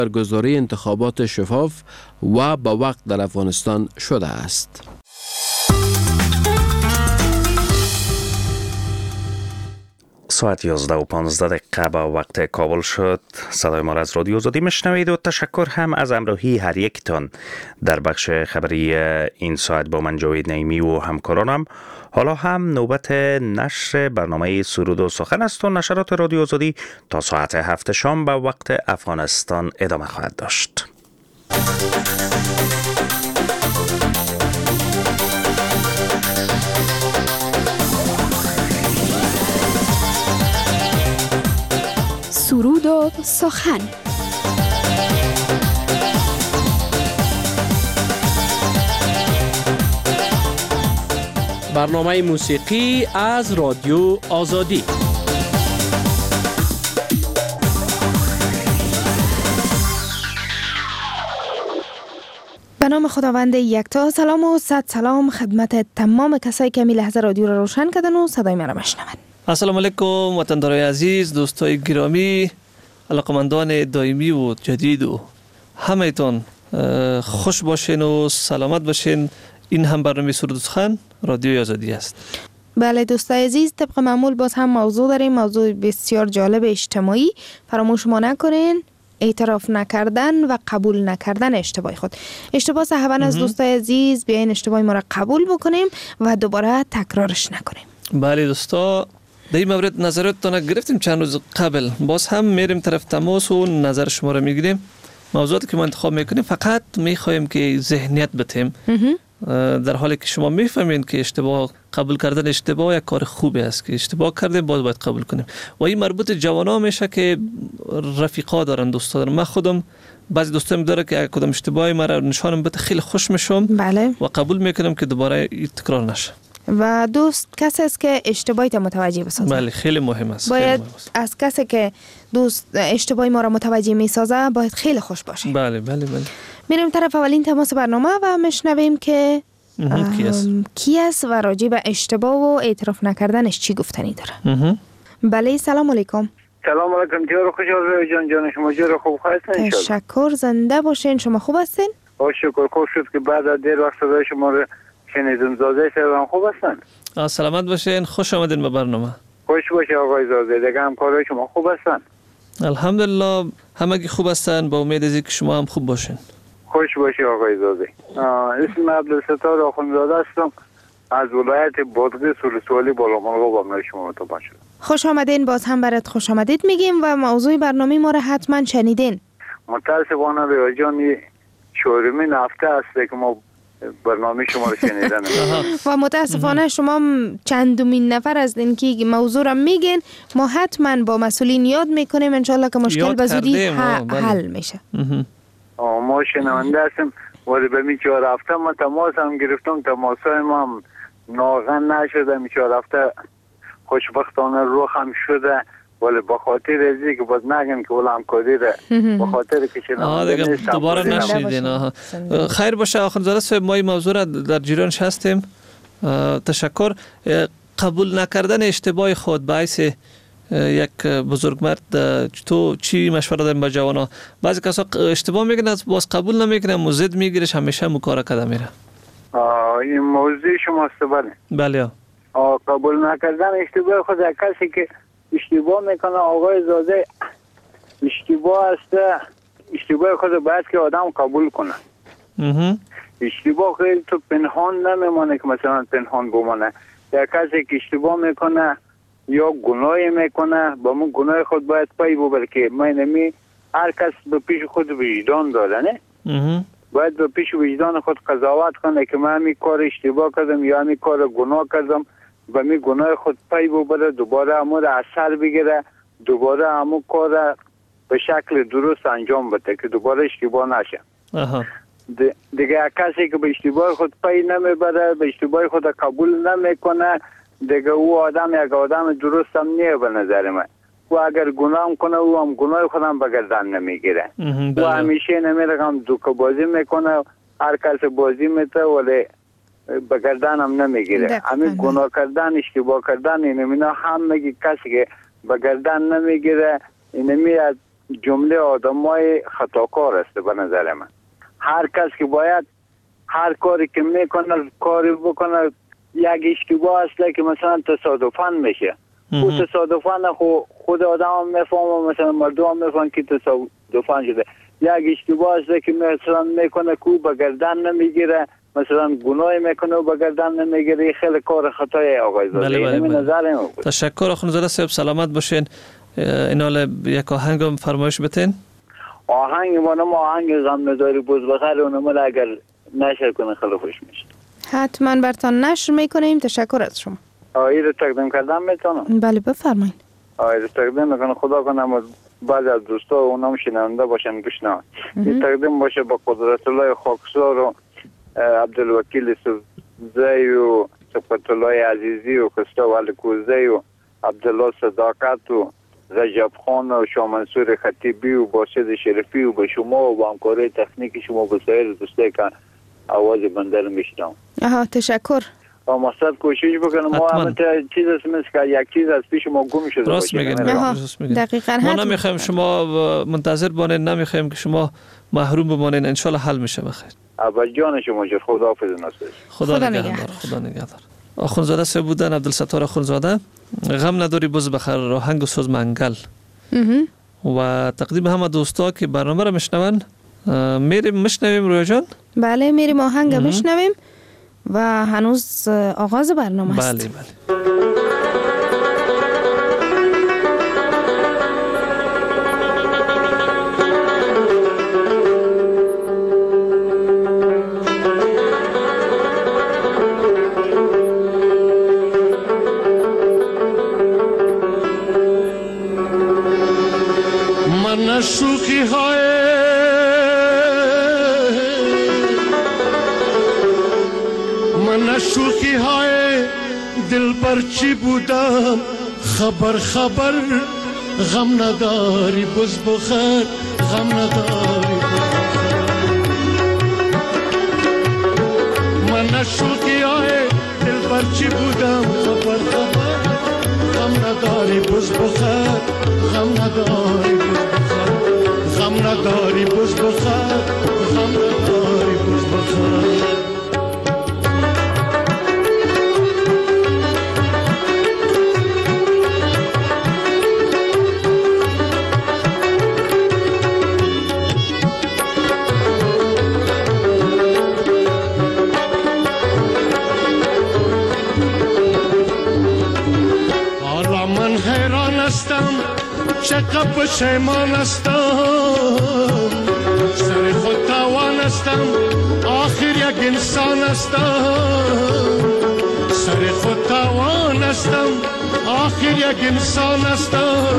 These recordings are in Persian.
برگزاری انتخابات شفاف و با وقت در افغانستان شده است. ساعت 11:15 با وقت کابل شد. صدای ما را از رادیو آزادی میشنوید و تشکر هم از همراهی هر یکتان در بخش خبری این ساعت با من جاوید نعیمی و همکارانم. حالا هم نوبت نشر برنامه سرود و سخن است و نشرات رادیو آزادی تا ساعت 7 شام به وقت افغانستان ادامه خواهد داشت. سرود و سخن. برنامه موسیقی از رادیو آزادی. به نام خداوند یکتا. سلام و صد سلام خدمت تمام کسایی که می لحظه رادیو را روشن کردن و صدای ما را بشنون. السلام علیکم وطندارای عزیز، دوستای گرامی، علاقمندان دائمی و جدید و همه تون خوش باشین و سلامت باشین. این هم برنامه سرود و سخن رادیوی آزادی است. بله دوستای عزیز، طبق معمول باز هم موضوع داریم، موضوع بسیار جالب اجتماعی. فراموش ما نکنین اعتراف نکردن و قبول نکردن اشتباه خود. اشتباه صحبان از دوستای عزیز، بیاین اشتباه ما را قبول بکنیم و دوباره تکرارش نکنیم. بله دوستا، در این مورد نظراتتان گرفتیم چند روز قبل، باز هم میریم طرف تماس و نظر شما را میگیریم. موضوعاتی که ما انتخاب میکنیم فقط میخوایم که ذهنیت بتیم، در حالی که شما میفهمین که اشتباه قبول کردن اشتباه یک کار خوبی است که اشتباه کردیم باز باید قبول کنیم. و این مربوط جوانا میشه که رفیقا دارن، دوستا دارن. من خودم بعضی دوستام داره که کدام اشتباهی مرا نشانم بده خیلی خوش میشم. بله. و قبول میکنم که دوباره تکرار نشه. و دوست کسی است که اشتباهیت متوجه بسازه. بله خیلی مهم است. باید از کسی که دوست اشتباهی ما را متوجه میسازه باید خیلی خوش باشه. بله بله بله. میریم طرف اولین تماس برنامه و میشنویم که کی است و راجع به اشتباه و اعتراف نکردنش چی گفتنی داره. بله سلام علیکم. سلام علیکم. جور خوشحال جان شما جور خوب هستین؟ تشکر، زنده باشین. شما خوب هستین؟ با شکر. خوب شد که بعد از دیر وقت صدای شما رو شنیدم. زاده شدم. خوب هستن؟ سلامت باشین، خوش آمدین به برنامه. خوش باشه آقای زاده. دیگه همکارای شما خوب هستن؟ الحمدلله همگی خوب هستن، با امید از اینکه شما هم خوب باشین. خوش باشه آقای زاده. اسم عبدالستار آخوندزاده هستم از ولایت بادغیس ولسوالی بالامرغ با من شما متوجه شدم. خوش آمدین. باز هم برات خوش آمدید میگیم و موضوع برنامه ما را حتما شنیدین. متاسفانه به جان چهارمین هفته است که ما برنامه شما رو شنیدن و متاسفانه شما چندمین نفر هستین که موضوع را میگین. ما حتما با مسئولین یاد میکنیم انشالله که مشکل به زودی حل میشه. ما شنونده هستیم ولی به می 4 هفته ما تماس هم گرفتم، تماسای ما هم ناغن نشده. می 4 هفته خوشبختانه روح هم شده ولی به خاطر ازی که باز نگم که ولی همکاری را به خاطر که شنونده نیستم دوباره نشیدین. خیر باشه آخوندزاده صاحب، ما این موضوع را در جریانش هستیم. تشکر. قبول نکردن اشتباه خود باعث یک بزرگمرد، تو چی مشوره داریم با جوانا؟ بعضی کسا اشتباه میکنن باز قبول نمیکنن، مزد میگیرش، همیشه مکاره کده میره. این موضوع شماست. بله. قبول نکردن اشتباه خود کسی که اشتباه میکنه آقای زاده اشتباه است. اشتباه خود باید که آدم قبول کنه. اشتباه خیلی تو پنهان نمیمانه که مثلا پنهان بمانه. یا کسی که اشتباه میکنه یا گناهی میکنه با من گناه خود باید پی ببره که من هر کس به پیش خود وجدان داره نه؟ باید به پیش وجدان خود قضاوت کنه که من همی کار اشتباه کردم یا همی کار گناه کردم، و می گناه خود پی ببره، دوباره همو را اثر بگیره، دوباره همو کار به شکل درست انجام بده که دوباره اشتباه نشه. دیگه کسی که به اشتباه خود پی نمیبره، به اشتباه خود قبول نمیکنه، دیگه او آدم یک آدم درست هم نیه به نظر من. و اگر گناه کنه او هم گناه خودم به گردن نمیگیره و همیشه نمیره هم دوکه بازی میکنه، هر کس بازی میته ولی به گردن هم نمیگیره. همین گناه کردن، اشتباه کردن اینمینا هم میگی کسی که به گردن نمیگیره اینمی جمله آدمای خطاکار است به نظر من. هر کس که باید هر کاری که میکنه کاری بکنه، یک اشتباه است که مثلا تصادفاً میشه. او تصادفاً خود آدم میفهمه، مثلا مردم میفهمن که تصادفاً شده. یک اشتباه است که مثلا میکنه که به گردن نمیگیره، مثلا گناه میکنه و به گردن نمیگیره. خیلی کار خطای آقای زاده. بله. تشکر آخوندزاده صاحب، سلامت باشین. اینال یک آهنگ هم فرمایش بتین. آهنگ آهنگ غم نداری بز بخیر اونم اگر نشر کنه خیلی خوش میشه. حتما برتان نشر میکنیم. تشکر از شما. آیه رو تقدیم کردم میتونم؟ بله بفرمایید. آیه رو تقدیم میکنم. خدا کنم بعضی از دوستا اونم شنونده باشن بشنون. این تقدیم باشه با قدرت الله خاکسار و عبدالوکیل سوزی و صفت الله عزیزی و خستا والکوزی و عبدالله صداقت و رجب خان و شاه منصور خطیبی و باشد شرفی و به شما و با همکاری تکنیک شما به سایر دوسته که آواز بنده رو میشنم. تشکر. مقصد کوشش بکنم ما همه چیز است مثل که یک چیز از پیش ما گم شده باشه. راست میگن. دقیقاً. ما نمیخوایم شما منتظر بمانید، نمیخوایم که شما محروم بمانید. ان شاء الله حل میشه بخیر. ابا جان شما جور. خداحافظ نصر. خدا نگهدار. خدا نگهدار. آخوندزاده صاحب بودن، عبدالستار آخوندزاده. غم نداری بز بخیر، راهنگ و سوز منگل. و تقدیم همه دوستا که برنامه رو میشنون. میریم میشنویم رویا جان. بله میریم آهنگ میشنویم و هنوز آغاز برنامه است. بله بله. من شوخی های شوخی های دل برچی بودم خبر غم نداری بز بخیر غم نداری من شوخی های دل برچی بودم خبر غم نداری بز بخیر غم نداری غم نداری بز بخیر غم نداری بز بخیر چقدر پشیمان هستم سر خود توان هستم آخر یک انسان هستم سر خود توان هستم آخر یک انسان هستم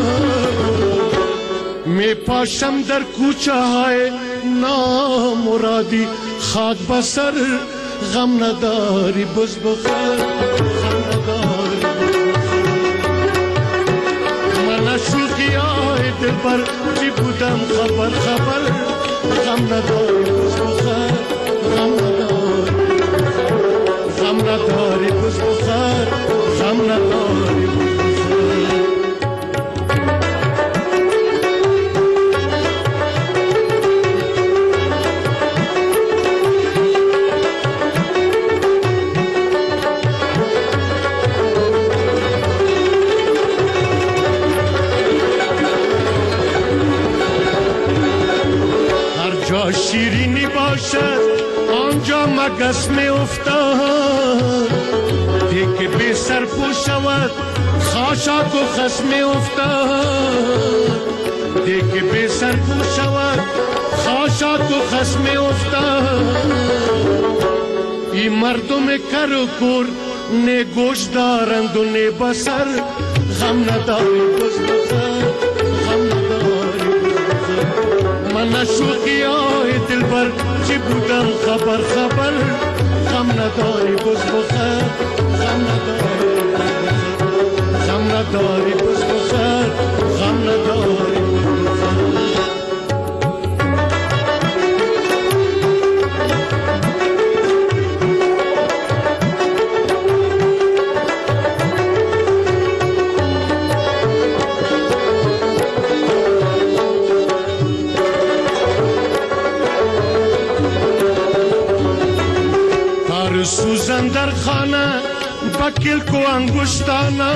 می پاشم در کوچه های نامرادی خاک بسر غم نداری بز بخیر غم نداری من شوخی های دل بر چی بودم خبر غم نداری بز بخیر غم نداری غم نداری بز بخیر غم نداری شیرینی باشد آنجا مگس می افتاد دیگه بی سر پو شود خاشاک و خس می افتاد دیگه بی سر پو شود خاشاک و خس می افتاد این مردم کر و کور نه گوش دارند و نه بسر غم نداری بز بخیر غم نداری من شوخی های دل بر چی بودم خبر غم نداری بز بخیر غم نداری بز بخیر غم نداری گل سوزن در خانه با کلک و انگشتانه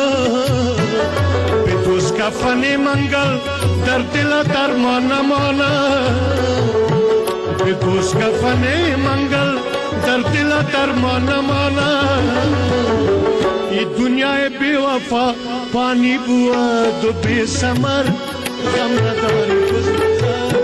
به دوز کفن منگل در دل درمان نمانه به دوز کفن منگل در دل درمان نمانه ای دنیای بی وفا پانی بود و بی ثمر غم نداری بس بخیر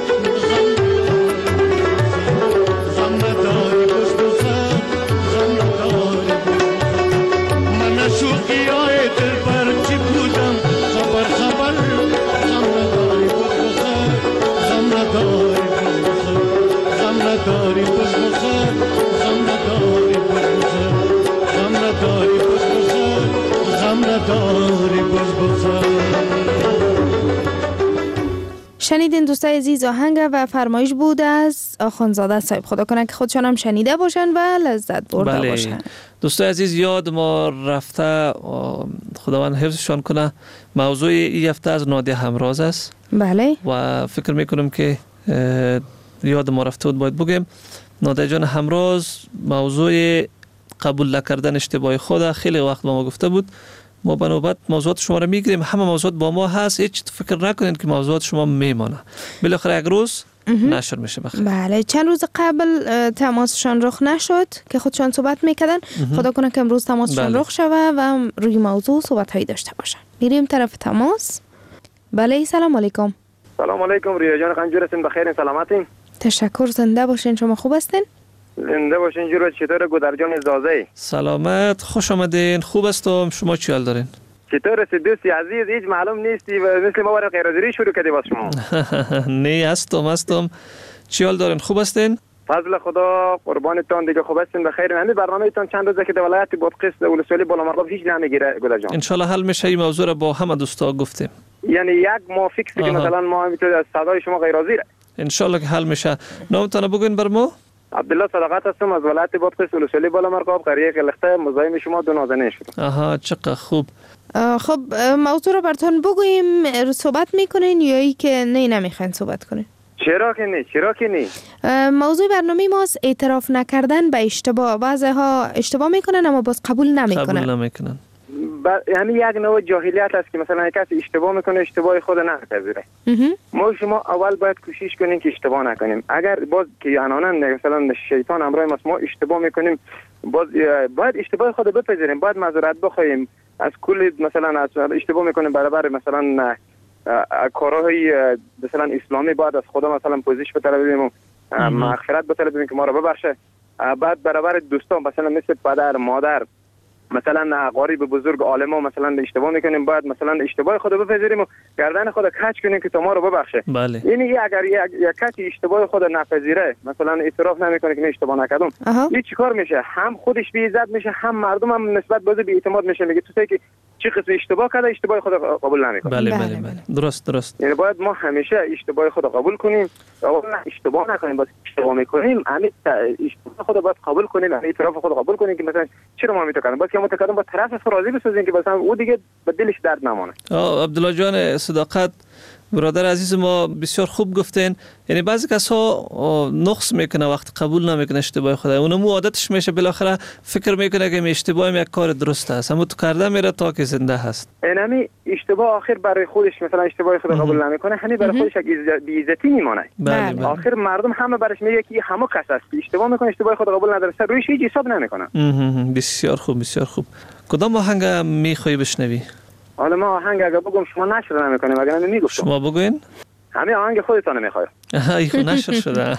غم نداری بس بخیر غم نداری من شوقی های دل پر چی بودم خبر خبر غم نداری بس بخیر غم نداری بس بخیر غم نداری بس بخیر غم نداری بس بخیر غم نداری بس بخیر غم نداری بس بخیر. شنیدین دوستای عزیز آهنگ و فرمایش بود از آخوندزاده صاحب. خدا کنه که خودشان هم شنیده باشن و لذت برده باشن. دوستای عزیز یاد ما رفته، خداوند حفظشان کنه، موضوع این هفته از نادیه همراز است. بله. و فکر میکنم که یاد ما رفته بود باید بگیم. نادیه جان همراز موضوع قبول نکردن اشتباه خود خیلی وقت با ما گفته بود. ما به نوبت موضوعات شما را میگیریم، همه موضوعات با ما هست، هیچ فکر نکنین که موضوعات شما میمانه، بالاخره یک روز نشر میشه. بخیر. بله، چند روز قبل تماسشان رخ نشد که خودشان صحبت میکردن. خدا کنه که امروز تماسشان رخ شوه و روی موضوع صحبت هایی داشته باشن. میریم طرف تماس. بله، سلام علیکم. سلام علیکم ریا جان، قنجور هستین؟ بخیرین؟ سلامتین؟ تشکر، زنده باشین. شما خوب هستین؟ زنده باشین. جور چطور گودرجان زازه؟ سلامت، خوش آمدین. خوب هستم. شما چی حال دارین؟ چطور هستی دوستی عزیز؟ هیچ معلوم نیستی و مثل ما برای غیرحاضری شروع کردی واسه شما. نه هستم. چی حال دارین؟ خوب هستین؟ فضل خدا قربانتون دیگه. خوب هستین؟ بخیرین؟ همین برنامه‌تون چند روزه که در ولایت بادغیس ولسوالی بالامرغاب هیچ نمیگیره گودرجان. ان شاء الله حل میشه. این موضوع را با همه دوستا گفتیم. یعنی یک ما فکس که مثلا ما میتونیم از صدای شما غیرحاضره. ان شاء الله که حل میشه. نامتون بگین بر ما. عبدالله صداقت هستم از ولایت بادغیس ولسوالی بالامرغاب قریه قلخته. مزاحم شما دو نازنین شدم. چقدر خوب. خب موضوع رو براتون بگوییم، صحبت میکنین یا ای که نمیخواین صحبت کنین؟ چرا که نه؟ موضوع برنامه ماست اعتراف نکردن به اشتباه. بعضی‌ها اشتباه میکنن اما باز قبول نمیکنن. یعنی یک نوع جاهلیت است که مثلا یک کسی اشتباه میکنه اشتباه خود نپذیره. ما شما اول باید کوشش کنیم که اشتباه نکنیم. اگر باز که انانن مثلا شیطان همراه ما اشتباه میکنیم، باید اشتباه خود بپذیریم، باید معذرت بخوایم از کل مثلا از اشتباه میکنیم برابر مثلا کارهای مثلا اسلامی، باید از خدا مثلا پوزش بطلبیم و مغفرت بطلبیم که ما را ببخشه. بعد برابر دوستان مثلا مثل پدر مادر مثلا قاری بزرگ عالم ها مثلا اشتباه میکنیم، باید مثلا اشتباه خود بپذیریم و گردن خود کج کنیم که تا ما رو ببخشه. بله. یعنی اگر یک کسی اشتباه خود نپذیره، مثلا اعتراف نمیکنه که من اشتباه نکردم، این چیکار میشه؟ هم خودش بی عزت میشه، هم مردم هم نسبت به بی اعتماد میشه. میگه تو که چه قسم اشتباه کرده، اشتباه خود قبول نمیکنه. بله. درست. یعنی باید ما همیشه اشتباه خود قبول کنیم، اشتباه نکنیم. باز اشتباه میکنیم همین اشتباه خود باید قبول کنیم، اعتراف خود قبول کنیم که مثلا چرا ما میتونیم باز که متقدم با طرف راضی بسازیم که مثلا او دیگه به دلش درد نمونه. عبدالله جان صداقت برادر عزیز ما بسیار خوب گفتین. یعنی بعضی کسا نقص میکنه وقت قبول نمیکنه اشتباه خود، اونم عادتش میشه، بالاخره فکر میکنه که اشتباه یک کار درست است، اما تو کرده میره تا که زنده هست. اینمی اشتباه آخر برای خودش مثلا اشتباه خود قبول نمیکنه، همین برای خودش یک بی عزتی میمونه. بله. آخر مردم همه برش میگه که همه کس است اشتباه میکنه، اشتباه خود قبول نداره، رویش هیچ حساب نمیکنه. بسیار خوب. کدام آهنگ میخوای بشنوی؟ حالا ما آهنگ اگه بگم شما نشر نمیکنیم، اگه نمیگفتم شما بگوین. همین آهنگ خودتان میخواد. ایخو نشر شده.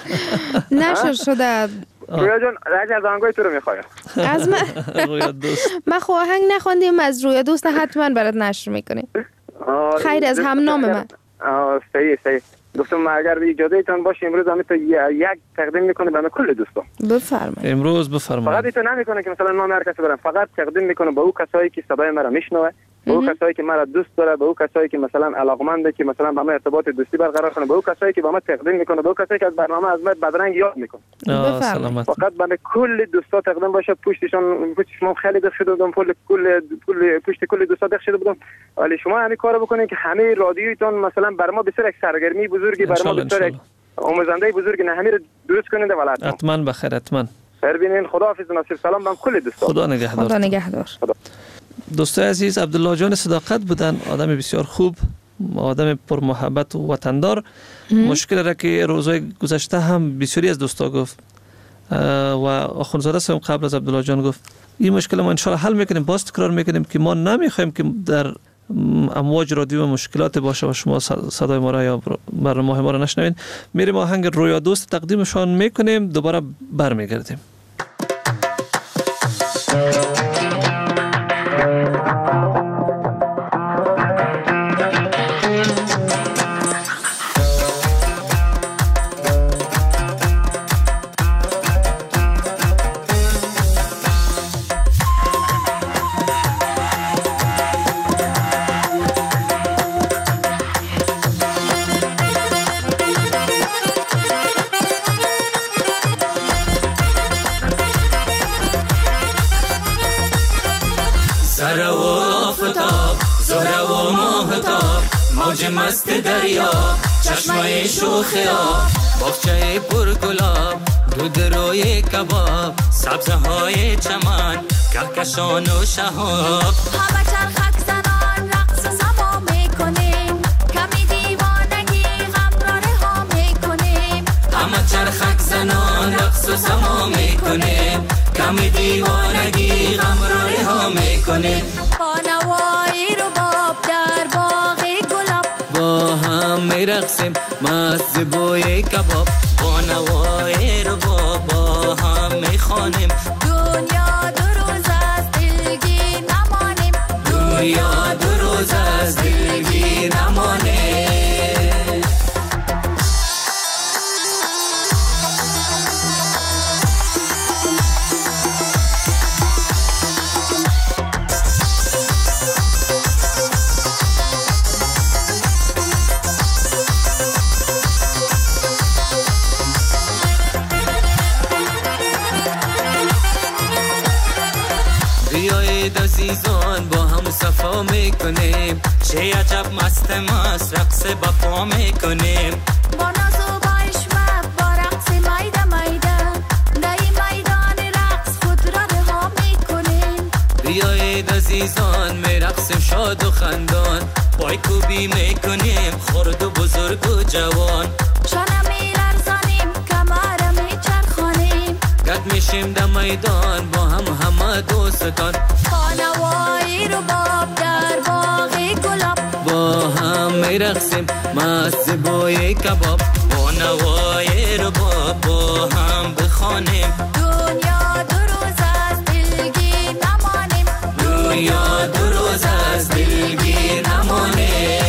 رویا جان راجع از آهنگای تو رو میخواد. از من رویا دوست. ما خو آهنگ نخوندیم، از رویا دوست حتما برات نشر میکنیم. خیر از هم نام من. صحیح. گفتم اگر اجازه ایتان باشه امروز هم تو یک تقدیم میکنه به کل دوستان. بفرمایید. امروز بفرمایید. فقط ایتون نمیکنه که مثلا نام هر کسی برام، فقط تقدیم میکنه به او کسایی که صدای مرا میشنوه، به او کسایی که مرا دوست داره، به او کسایی که مثلا علاقمنده که مثلا با من ارتباط دوستی برقرار کنه، به او کسایی که با من تقدیم میکنه، به او کسایی که از برنامه از من بدرنگ یاد میکنه. سلامت. فقط برای کل دوستا تقدیم باشه. پشت شما خیلی دق شده بودم، پشت کل دوستا دق شده بودم، ولی شما همین کارو بکنین که همه رادیویتون مثلا بر ما بسیار یک سرگرمی بزرگی، بر ما بسیار یک آموزنده بزرگی، نه همین رو درست کنین در ولایت. حتما بخیر. حتما ببینین خداحافظ ناصر سلام به کل دوستان. خدا نگهدار. خدا نگهدار. دوستای عزیز، عبدالله جان صداقت بودن، آدم بسیار خوب، آدم پر محبت و وطندار. مشکل را که روزهای گذشته هم بسیاری از دوستا گفت و آخوندزاده صاحب قبل از عبدالله جان گفت این مشکل ما ان شاء الله حل میکنیم. باز تکرار میکنیم که ما نمیخوایم که در امواج رادیو مشکلات باشه و شما صدای ما را یا برنامه ما را نشنوین. میریم آهنگ رویا دوست تقدیمشان میکنیم، دوباره برمیگردیم. موج مست دریا، چشمه شوخیا، باغچه پر گلاب، دود روی کباب، سبزهای چمن، کهکشان و شهاب. همه چرخک زنان رقص و سما میکنیم، کمی دیوانگی غم را رها میکنیم. همه چرخک زنان رقص و سما میکنیم، کمی دیوانگی غم را رها میکنیم. با نوایی رباب در باغ گلاب، با هم میرقصیم مست بوی کباب. با نوای رباب با هم میخوانیم، دنیا دو روز از دلگیر نمانیم. دنیا دو روز از دلگیر نمانیم. عزیزان با هم صفا میکنیم، چه عجب مست مست رقص بپا میکنیم. با ناز و با اشمت با رقص میده میده، در میدان رقص خود را رها میکنیم. بیایید عزیزان میرقصیم شاد و خندان، پای کوبی میکنیم خرد و بزرگ و جوان. شانه میلرزانیم کمر میچرخانیم، گد میشیم در میدان با هم همه دوستان. با نوایی رباب در باغ گلاب، با هم میرقصیم مست بوی کباب. با نوای رباب با هم بخوانیم، دنیا دو روز از دلگیر نمانیم. دنیا دو روز از دلگیر نمانیم.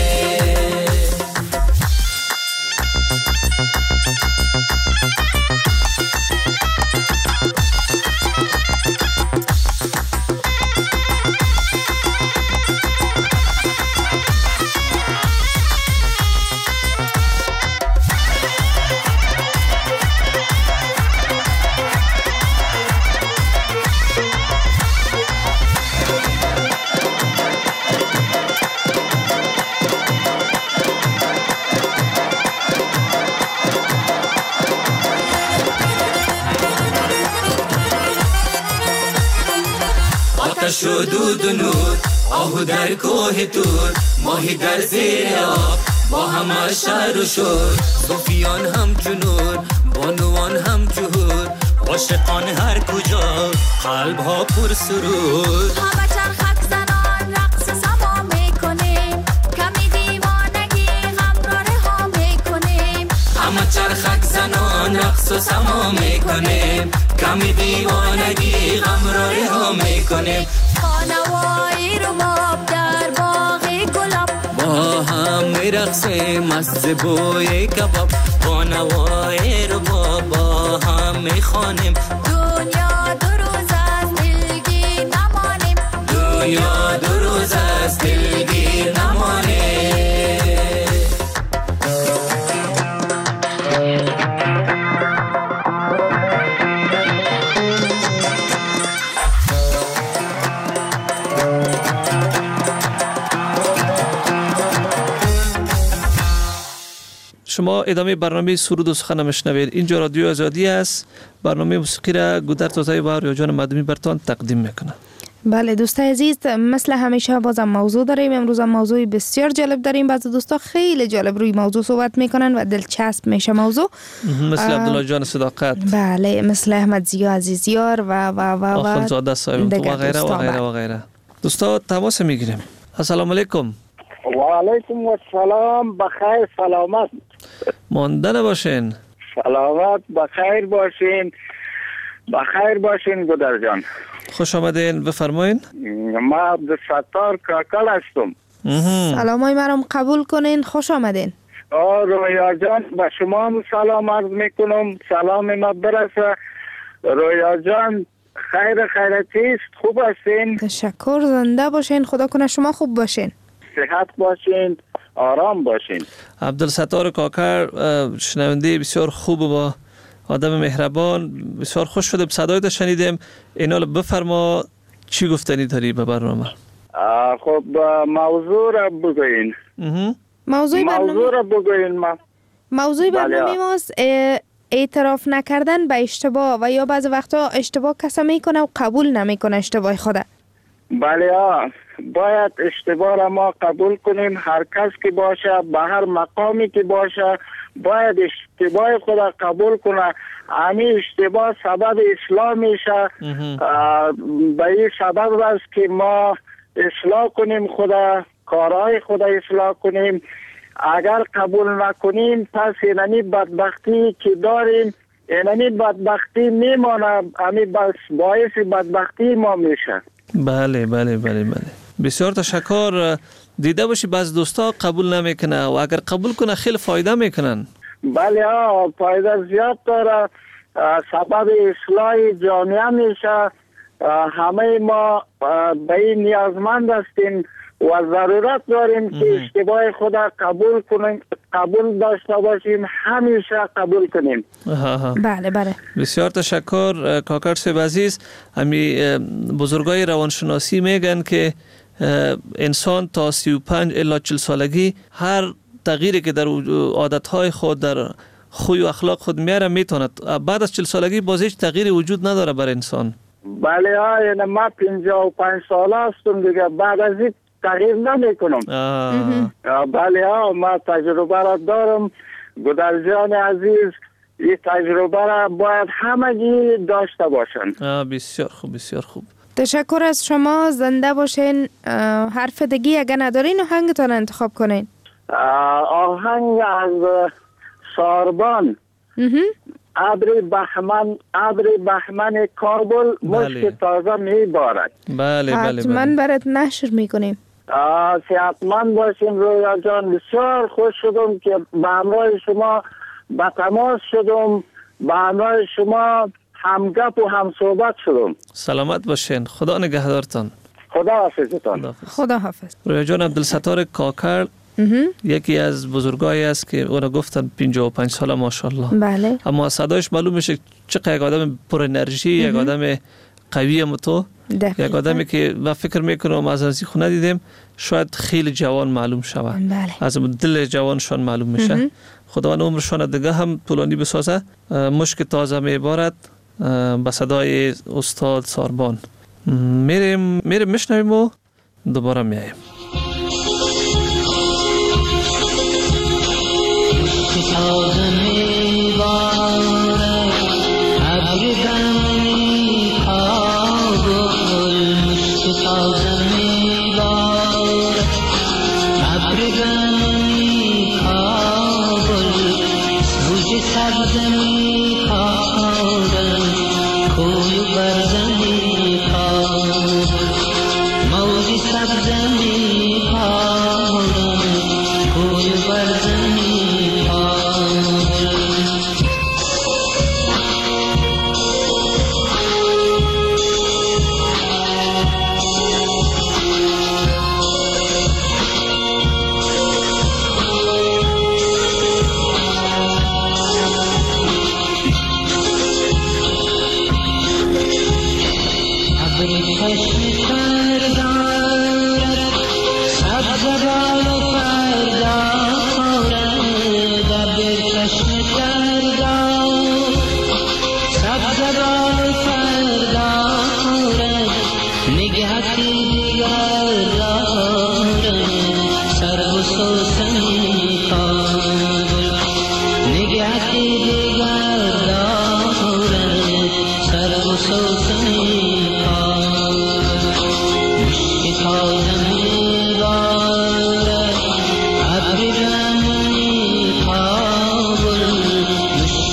آتش و دود و نور، آهو در کوه تور، ماهی در زیر آب، با همه شهر و شور. صوفیان هم جنور، بانوان هم جهور، عاشقان هر کجا، قلب ها پر سرور. همه چرخک زنان رقص سما میکنیم، کمی دیوانگی غم را رها میکنیم. همه چرخک زنان رقص و سما میکنیم، کمی دیوانگی غم را رها میکنیم. با نوایی رباب در باغ گلاب، با هم میرقصیم مست بوی کباب. با نوای رباب با هم میخوانیم، دنیا دو روز از دلگیر نمانیم. دنیا دو روز از دلگیر نمانیم. شما ادامه برنامه سرود و سخن میشنوید. اینجا رادیو آزادی است. برنامه موسیقی را گودر توزای و آریا جان مدمی برتان تقدیم میکنه. بله دوستای عزیز، مثل همیشه بازم موضوع داریم. امروز هم موضوع بسیار جالب داریم. بعضی دوستا خیلی جالب روی موضوع صحبت میکنن و دلچسب میشه موضوع، مثل عبدالله جان صداقت، بله، مثل احمد زیا عزیزیار و آخوندزاده صاحب و غیره و غیره و غیره. دوستا تماس میگیریم. السلام علیکم. و علیکم السلام. بخیر سلامت مانده نباشین. سلامت بخیر باشین. بخیر باشین گودر جان. خوش آمدین. بفرمایین. ما عبدالستار کاکل هستم. سلامای مرام قبول کنین. خوش آمدین. رویا جان به شما هم سلام عرض میکنم. سلام ما برسه. رویا جان خیرتیست؟ خوب هستین؟ تشکر. زنده باشین. خدا کنه شما خوب باشین. صحت باشین. آرام باشین. عبدالستار کاکر شنونده بسیار خوب و با آدم مهربان. بسیار خوش شده صدایت شنیدیم. اینا بفرما چی گفتنی داری به برنامه؟ خب موضوع را بگوین. موضوع برنامه ماست اعتراف نکردن به اشتباه و یا بعضی وقتا اشتباه کسی میکنه و قبول نمیکنه اشتباه خود. بله باید اشتباه را ما قبول کنیم. هر کس که باشه به هر مقامی که باشه باید اشتباه خود را قبول کنه. همین اشتباه سبب اصلاح میشه. به این سبب است که ما اصلاح کنیم خدا، کارهای خدا اصلاح کنیم. اگر قبول نکنیم پس اینمی بدبختی که داریم اینمی بدبختی میمانه. همین باعث بدبختی ما میشه. بله بله بله بله. بسیار تشکر. دیده باشی بعض دوستا قبول نمیکنه و اگر قبول کنه خیلی فایده میکنن. بله فایده زیاد داره. سبب اصلاح جامعه میشه. همه ما به این نیازمند هستیم و ضرورت داریم که اشتباه خدا قبول کنیم، قبول داشته باشیم، همیشه قبول کنیم. بله بله. بسیار تشکر کاکر صاحب عزیز. همی بزرگای روانشناسی میگن که انسان تا 35 الی 40 سالگی هر تغییری که در عادتهای خود، در خوی و اخلاق خود میاره میتوند. بعد از 40 سالگی باز هیچ تغییری وجود نداره بر انسان. بله یعنی ما 55 ساله هستم دیگه، بعد از این تغییر نمی کنم. بله ما تجربه را دارم. گودر جان عزیز این تجربه را باید همگی داشته باشن. بسیار خوب بسیار خوب. تشکر از شما. زنده باشین. حرف دیگه اگه ندارین آهنگتان انتخاب کنین. آهنگ از ساربان، ابر بهمن کابل، مشک تازه میبارد. بله بله. حتما برات نشر میکنیم. صحتمند باشین رویا جان. بسیار خوش شدم که به همراه شما به تماس شدم، به همراه شما همگپ و هم صحبت شدم. سلامت باشین. خدا نگهدارتان. خدا حافظتان. خدا حافظ. رویا جان عبدالستار کاکر یکی از بزرگایی است که اونا گفتن 55 ساله ماشاءالله. بله. اما صدایش معلوم میشه چقدر یک آدم پر انرژی، یک آدم قوی متو، یک آدمی که و فکر میکنم از این خونه دیدیم شاید خیلی جوان معلوم شود. از دل جوانشان معلوم میشه. خداوند عمرشان دیگه هم طولانی بسازه. مشک تازه میبارد به صدای استاد ساربان. میریم میشنویم و دوباره میاییم. تازه میبارد ابر بهمن کابل، مشک تازه میبارد ابر بهمن کابل، روز سبز میکارد کوی برز میکارد، موج سبز میکارد کوی برز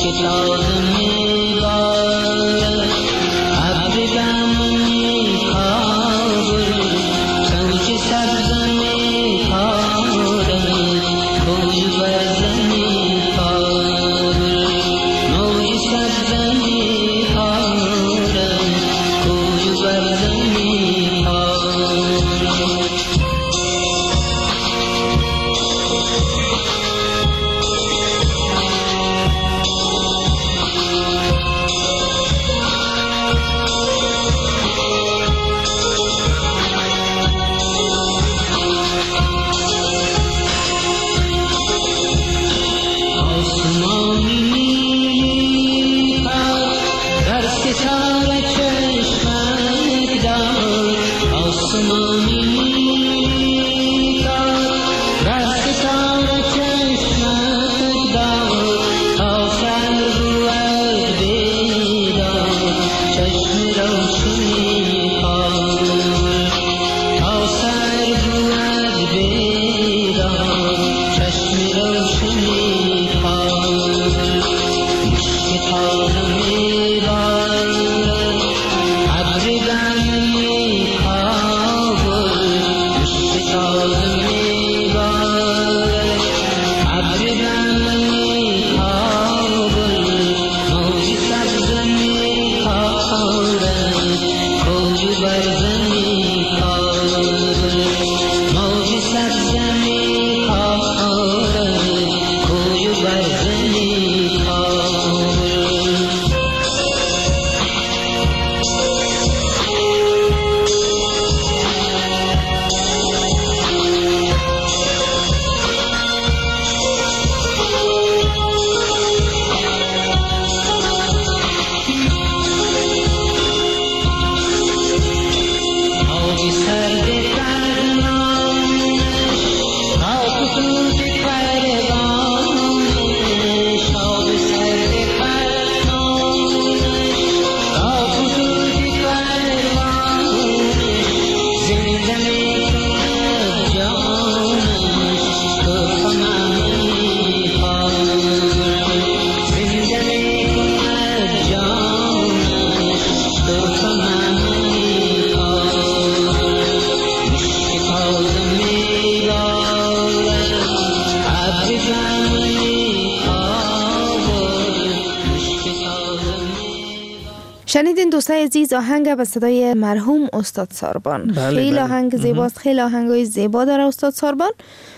شنیدین دوستای عزیز آهنگ به صدای مرحوم استاد ساربان. خیلی آهنگ زیباست، خیلی آهنگای زیبا داره استاد ساربان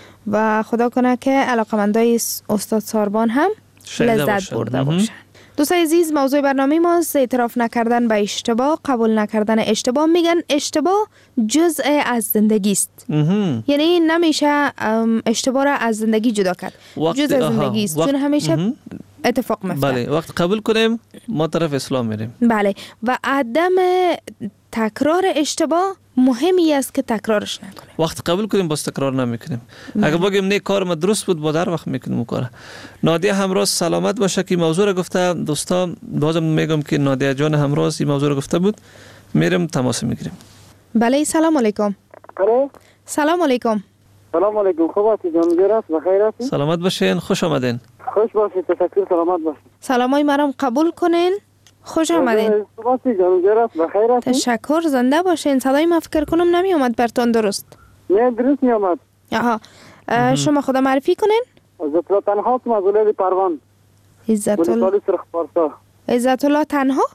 و خدا کنه که علاقمندای استاد ساربان هم لذت برده باشن. دوستای عزیز موضوع برنامه ماست اعتراف نکردن به اشتباه، قبول نکردن اشتباه. میگن اشتباه جزء از زندگی است، یعنی نمیشه اشتباه را از زندگی جدا کرد، جزء از زندگی است چون همیشه اتفاق میفته. بله، وقت قبول کنیم ما طرف اسلام میریم. بله، و عدم تکرار اشتباه مهمی است که تکرارش نکنیم. وقت قبول کنیم باز تکرار نمیکنیم. اگه بگیم نه کار ما درست بود با در وقت میکنیم اون کار. نادیه همراز سلامت باشه که موضوع رو گفته. دوستان بازم میگم که نادیه جان همراز این موضوع رو گفته بود، میرم تماس میگیریم. بله، سلام علیکم. سلام علیکم. سلام علیکم. خوب هستید جان؟ بخیر هستید؟ سلامت باشین، خوش آمدین. خوش باشید، تشکر، سلامت باشید. سلامای مرام قبول کنین. خوش آمدین. تشکر، زنده باشین. صدای ما فکر کنم نمی اومد برتون درست. نه درست می اومد. آها. شما خدا معرفی کنین. عزت الله تنها هستم از ولایت پروان. عزت الله تنها؟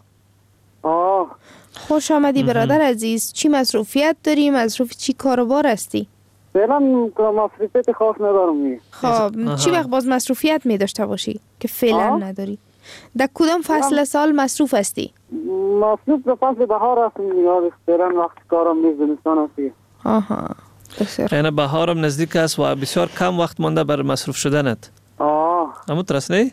خوش آمدی برادر عزیز. چی مصروفیت داری؟ مصروف چی کاروبار هستی؟ فعلا مصروفیت خاص ندارم. خب چی وقت باز مصروفیت می داشته باشی که فعلا نداری؟ در کدام فصل سال مصروف هستی؟ مصروف در فصل بهار هستم. فعلا وقت کارم نیست، زمستان هستی. آها، بسیار. یعنی بهارم نزدیک است و بسیار کم وقت مانده برای مصروف شدنت. اما ترس نه؟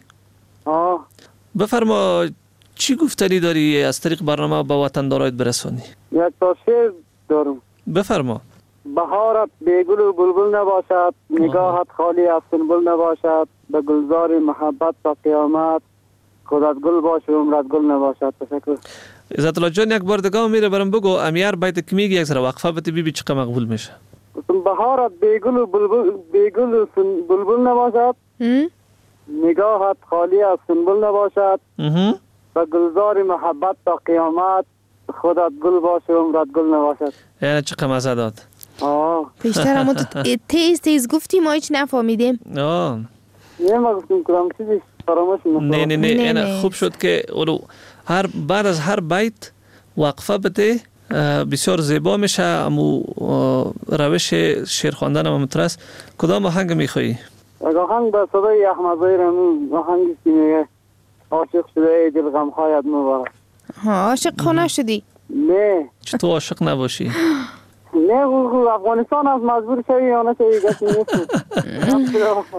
بفرما چی گفتنی داری از طریق برنامه به وطندارایت برسونی؟ یک تا شعر دارم. بفرما. بهارت بیگل و بلبل نباشد، نگاهت خالی از سنبل نباشد، به گلزار محبت تا قیامت، خودت گل باش و عمرت گل نباشد. تشکر. عزت الله جان یک بار دیگه میره برام بگو امیر بیت که میگی یک ذره وقفه بده ببین چقدر مقبول میشه. بهارت بیگل و بلبل نباشد، نگاهت خالی از سنبل نباشد و گلزار محبت تا قیامت، خودت گل باشه و عمرت گل نباشد. یعنی چقدر مزه داد. پیشتر همون تیز گفتی ما هیچ نفهمیدیم. نه ما گفتیم کدام چیزی فراموش نه این خوب شد که بعد از هر بیت وقفه بده، بسیار زیبا میشه. امو روش شعر خواندن هم مترس. کدام آهنگ میخوایی؟ آهنگ به صدای احمد ظاهر، آهنگی که میگه عاشق شده ای دل غمهایت مبارک. عاشق خونه شدی؟ نه. چطور عاشق نباشی؟ نه افغانستان از مجبور شوی یا نه شوی کسی نیست.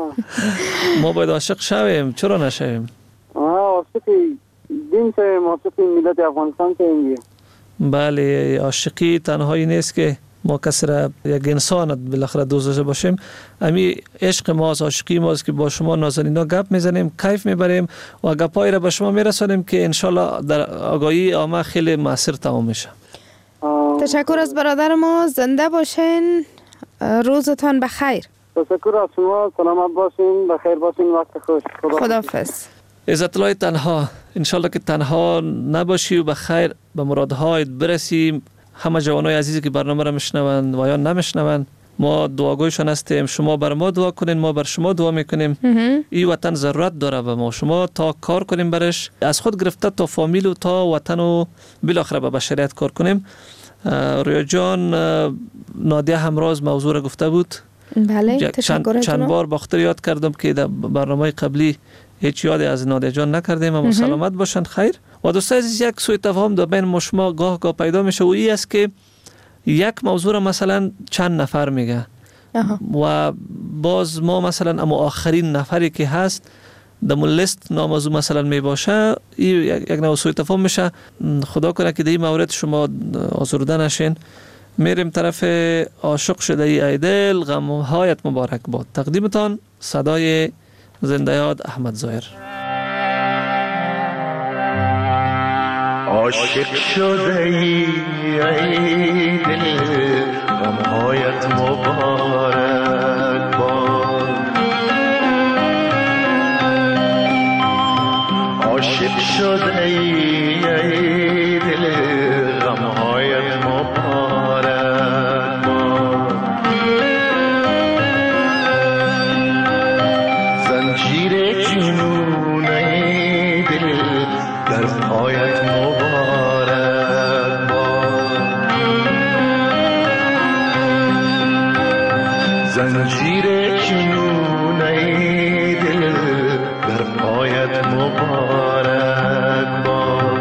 ما باید عاشق شویم، چرا نشویم؟ عاشق دین شویم، عاشق ملت افغانستان شویم. بله، عاشقی تنهایی نیست که ما کسی را یک انسان بالاخره دوست باشیم. امی عشق ماست، عاشقی ماست که با شما نازنینا گپ میزنیم، کیف میبریم و گپایی را به شما میرسانیم که انشالله در آگاهی عامه خیلی مؤثر تمام میشه. تشکر از برادر ما، زنده باشین، روزتان بخیر. تشکر از شما، سلامت باشین، بخیر باشین، وقت خوش. خداحافظ. عزت الله تنها، انشالله که تنها نباشی و بخیر به مرادهایت برسی. همه جوانای عزیزی که برنامه را میشنوند و یا نمیشنوند، ما دعاگویشان هستیم. شما بر ما دعا کنین، ما بر شما دعا میکنیم. این وطن ضرورت داره به ما، شما تا کار کنیم برش، از خود گرفته تا فامیل و تا وطن و بالاخره به بشریت کار کنیم. رویا جان، نادیه همراز موضوع را گفته بود. بله، تشکر. چند بار با خاطر یاد کردم که در برنامه قبلی هیچ یادی از نادیه جان نکردیم. اما سلامت باشن، خیر. و دوستان عزیز، یک سوء تفاهم در بین ما شما گاه پیدا میشه و این است که یک موضوع را مثلا چند نفر میگه و باز ما مثلا اما آخرین نفری که هست در لیست ناموضوع مثلا می باشه، این یک نوع سوء تفاهم میشه. خدا کنه که در این مورد شما آزرده نشین. میریم طرف عاشق شده ای دل غمهایت مبارک باد. تقدیمتان صدای زنده یاد احمد ظاهر. عاشق شده ای دل غمهایت مبارک باد. عاشق شده ای دل غمهایت مبارک باد. زنجیر جنون ای دل در پایت مبارک باد. زنجیر جنون ای دل در پایت مبارک باد.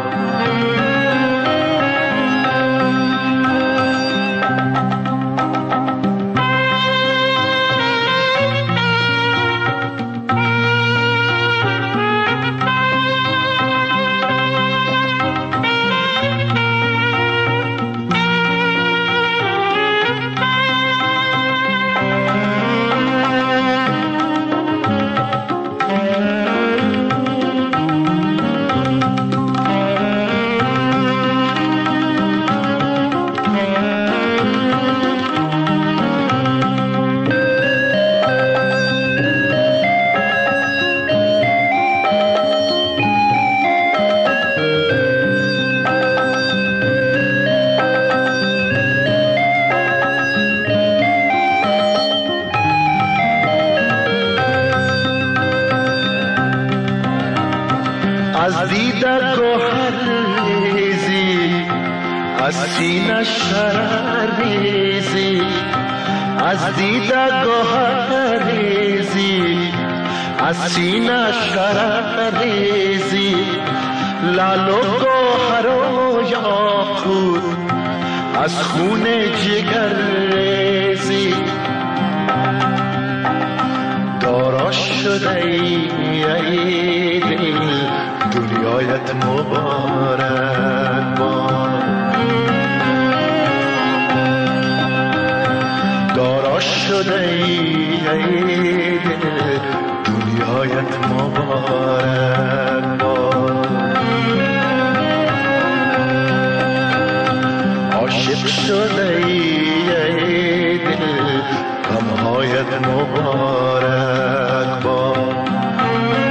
از دیده گوهر ریزی، از سینه شرر ریزی. از دیده گوهر ریزی، از سینه شرر ریزی. لال و گوهر و یاقوت از خون جگر ریزی. دارا شده ای دل دنیایت مبارک باد. دارا شده ای دل دنیایت مبارک باد. عاشق شده ای دل غمهایت مبارک باد.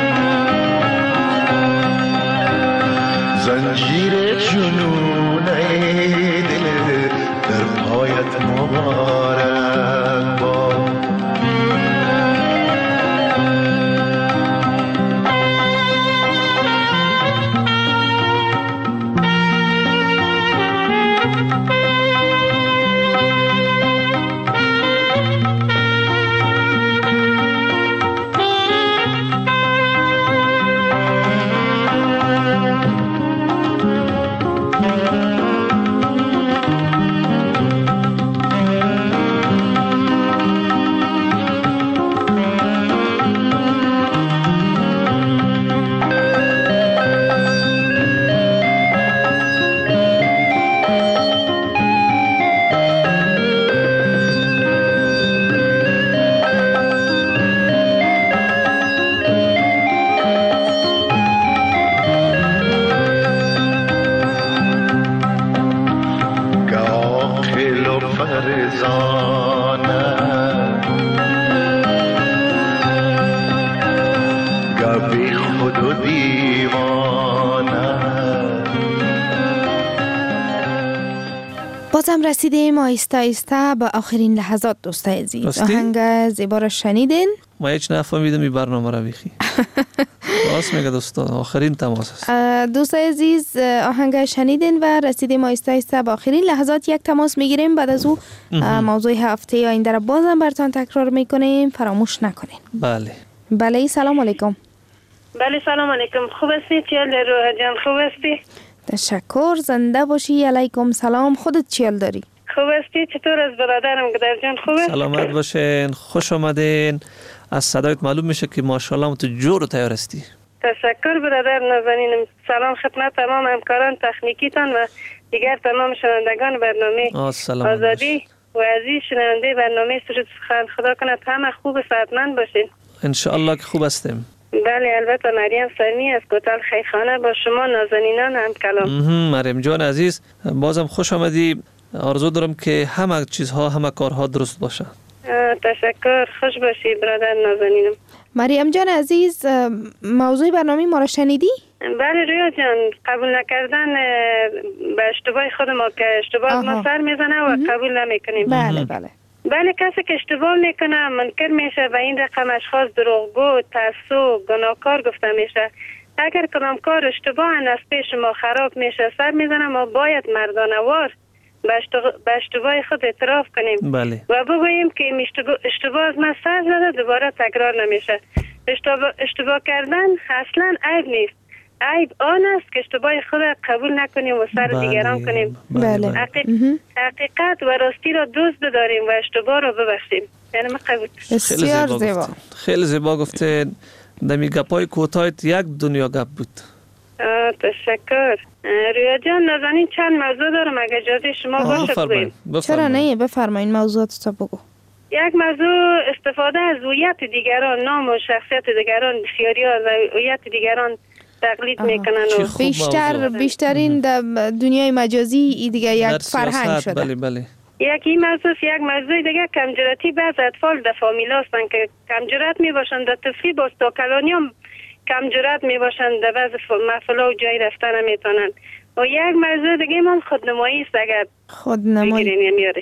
زنجیر جنون دل در پایت مبارک باد. بازم رسیدیم آهسته آهسته به آخرین لحظات دوستای عزیز. آهنگ زیبا را شنیدین؟ ما هیچ نفهمیدم این برنامه را بیخی. راست میگه دوستان، آخرین تماس است. دوستای عزیز آهنگ شنیدین و رسیدیم آهسته آهسته به آخرین لحظات. یک تماس میگیریم، بعد از او موضوع هفته آینده را بازم براتون تکرار میکنیم، فراموش نکنین. بله سلام علیکم. بله سلام علیکم. خوب هستی؟ چیال داری روح جان؟ خوب هستی؟ تشکر، زنده باشی. علیکم سلام. خودت چیال داری؟ خوب هستی؟ چطور از برادرم گدر جان؟ خوبه؟ سلامت باشین، خوش آمدین. از صدایت معلوم میشه که ماشاءالله تو جور و تیار هستی. تشکر برادر نازنینم. سلام خدمت تمام همکاران تکنیکیتان و دیگر تمام شنوندگان برنامه آزادی و عزیز شنونده برنامه سرود سخن. خدا کنه همه خوب و صحتمند باشین. ان شاء الله که خوب هستیم. بله البته مریم سرمی از کوتال خیخانه با شما نازنینان هم کلام. مریم جان عزیز بازم خوش آمدی. آرزو دارم که همه چیزها همه کارها درست باشه. تشکر، خوش باشی برادر نازنینم. مریم جان عزیز موضوع برنامه ما را شنیدی؟ بله رویا جان، قبول نکردن به اشتباه خود ما که اشتباه ما سر میزنه و قبول نمیکنیم. بله کسی که اشتباه میکنه منکر میشه و این رقم اشخاص دروغگو، ترسو، گناهکار گفته میشه. اگر کدام کار اشتباه از پیش ما خراب میشه سر میزنه، ما باید مردانه‌وار به اشتباه خود اعتراف کنیم و بگوییم که اشتباه از ما سر زده دوباره تکرار نمیشه. اشتباه کردن اصلا عیب نیست. عیب آن است که اشتباه خود قبول نکنیم و سر دیگران کنیم. حقیقت و راستی را دوست بداریم و اشتباه را ببخشیم. یعنی ما قبول. بسیار زیبا. خیلی زیبا گفته. دمی گپای کوتاهت یک دنیا گپ بود. تشکر. رویا جان نازنین چند موضوع دارم اگه اجازه شما باشه بگویم. چرا نه؟ بفرمایید موضوعات تا بگو. یک موضوع استفاده از هویت دیگران، نام و شخصیت دیگران، بسیاری از هویت دیگران تقلید میکنن و بیشترین در دنیای مجازی دیگه یک فرهنگ شده. بله. یک موضوع دیگه کمجراتی بعض اطفال در فامیل هستن که کمجرات میباشن در طفلی باز تا کلانی هم کمجرات میباشن در بعض محفلا و جایی رفتن نمیتونن. و یک موضوع دیگه من خودنمایی است اگر خودنمایی میاره.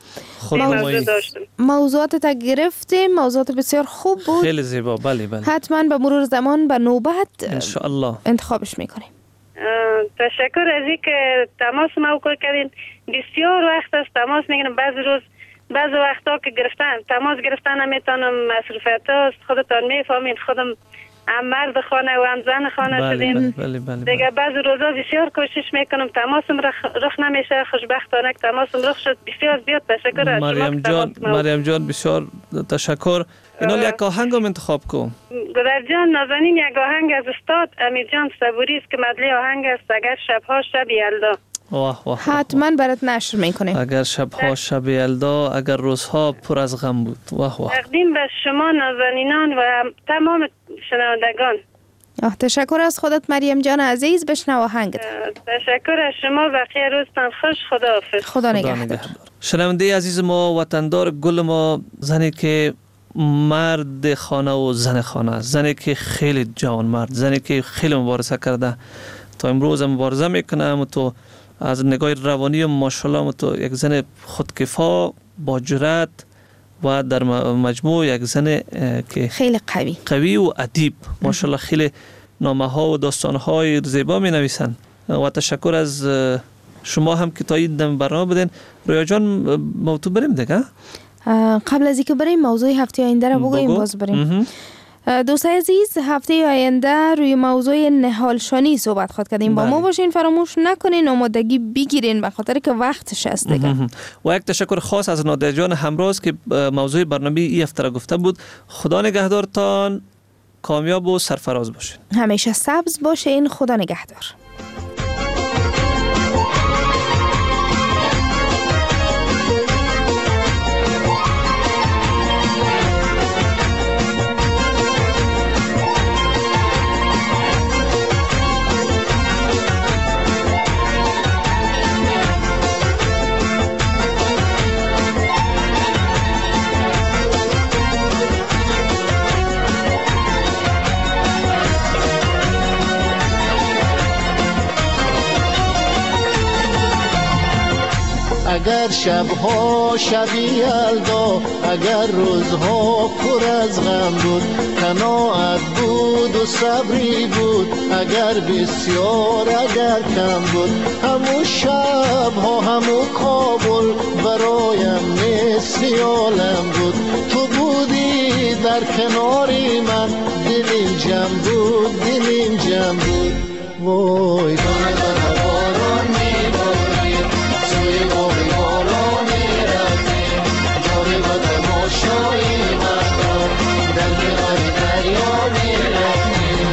موضوعات تا گرفتیم، موضوعات بسیار خوب بود، خیلی زیبا. بله حتما به مرور زمان به نوبت انشاءالله انتخابش میکنیم. تشکر از اینکه تماس موقع کردین. بسیار وقت است تماس میگیرم، بعض وقتا که تماس گرفتن نمیتونم، مصروفیت است، خودتان میفهمین. خودم هم مرد خانه و هم زن خانه شدیم. دیگه بعض روزا بسیار کوشش میکنم تماسم رخ نمیشه. خوشبختانه که تماسم رخ شد. بسیار زیاد تشکر از شما. مریم جان بسیار تشکر. اینا یک آهنگ هم انتخاب کن. گدر جان نازنین یک آهنگ از استاد امیر جان صبوری است که مدلی آهنگ است اگر شبها شب یلدا. حتما برات نشر میکنیم. اگر شبها شب یلدا، اگر روزها پر از غم بود. تقدیم به شما نازنینان و تمام شنوندگان. تشکر از خودت مریم جان عزیز. بشنو آهنگت. تشکر از شما. بقیه روزتان خوش. خداحافظ. خدا نگهدار. شنونده عزیز ما، وطندار گل ما، زنی که مرد خانه و زن خانه است، زنی که خیلی جوان مرد، زنی که خیلی مبارزه کرده تا امروز مبارزه میکنه. تو از نگاه روانی ماشاءالله تو یک زن خودکفا با جرأت و در مجموع یک زن که خیلی قوی و ادیب ماشاءالله خیلی نامه ها و داستان های زیبا می نویسن و تشکر از شما هم که تا این برنامه بدین. رویا جان موضوع بریم دیگه. قبل از اینکه بریم موضوع هفته آینده رو بگوییم باز بریم. دوستای عزیز هفته آینده روی موضوع نهالشانی صحبت خواهد کردیم. با ما باشین، فراموش نکنین، آمادگی بگیرین به خاطر که وقتش است دیگه. و یک تشکر خاص از نادر جان همراز که موضوع برنامه این هفته را گفته بود. خدا نگهدارتان، کامیاب و سرفراز باشین، همیشه سبز باشین. خدا نگهدار. اگر شبها شبی یلدا، اگر روزها پر از غم بود، قناعت بود و صبری بود، اگر بسیار اگر کم بود، همون شبها همون کابل برایم مثل عالم بود. تو بودی در کناری من، دلیم جمع بود، دلیم جمع بود. وای باران میبارید، سوی باغی بالا میرفتیم، جای با تماشای مردم در کنار دریا میرفتیم.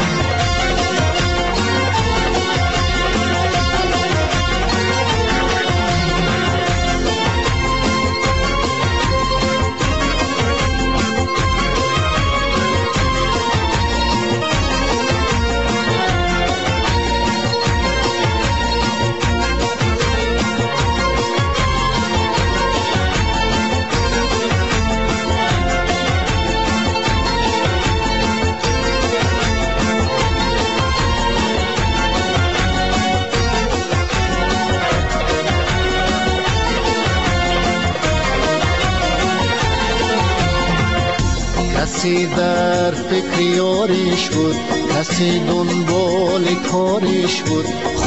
کسی در فکر یاریش بود، کسی دنبال کاریش بود،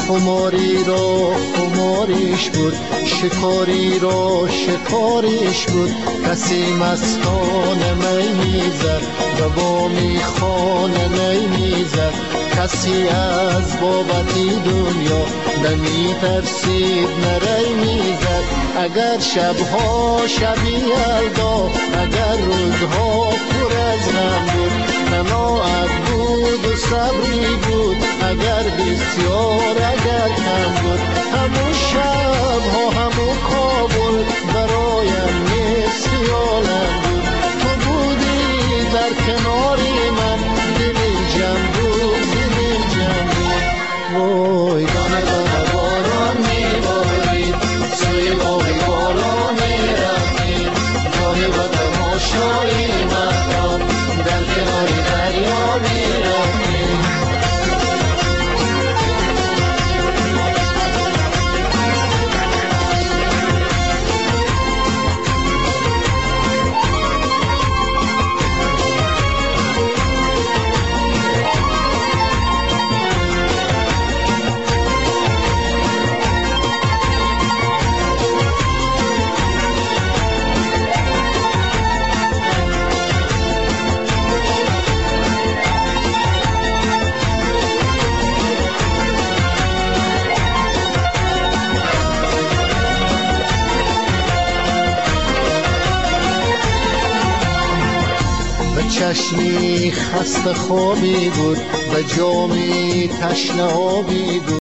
خماری را خماریش بود، شکاری را شکاریش بود. کسی مستانه می میزد و با میخانه نی میزد، کسی از بابتی دنیا نمی ترسید نری میزد. اگر شبها شبی یلدا، اگر روزها پر از غم بود، قناعت بود و صبری بود، اگر بسیار اگر کم بود، همون شبها همون کابل برایم مثل عالم بود. تو بودی در کناری من، دلیم جمع بود، دلیم جمع بود. وای دانه دانه باران میبارید، سوی باغی بالا میرفتیم، جای با تماشای مردم در کنار دریا میرفتیم. چشمی خسته خوابی بود، به جامی تشنه آبی بود.